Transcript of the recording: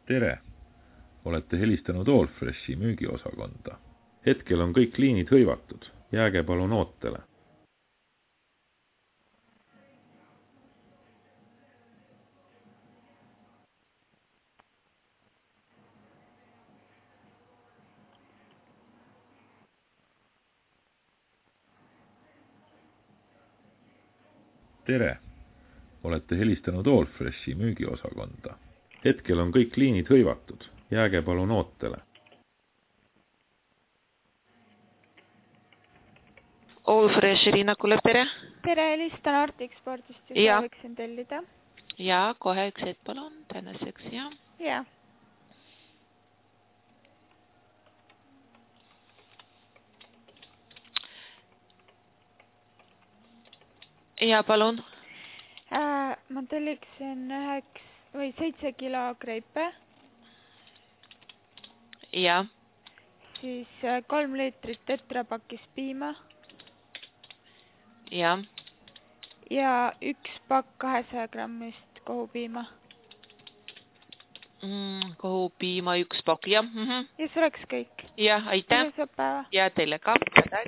Tere! Olete helistanud Allfreshi müügiosakonda. Hetkel on kõik liinid hõivatud. Jääge palun ootele. Tere! Olete helistanud Allfreshi müügiosakonda. Hetkel on kõik liinid hõivatud. Jääge palun ootele. Allfresh Irina Kulev, tere. Tere, helistan Artikspordist ja sooviksin tellida. Ja, kohe üks hetk palun, tänaseks, ja. Ja. Ja, palun. Ma telliksin 7 kilo kreipe. Ja. Siis 3 liitrit tetrapakis piima. Ja. Ja 1 pakk 200 grammist kohupiima. Kohupiima 1 pakk, jah. Ja see oleks kõik. Ja, aitäh. Ilusat päeva. Ja teile ka.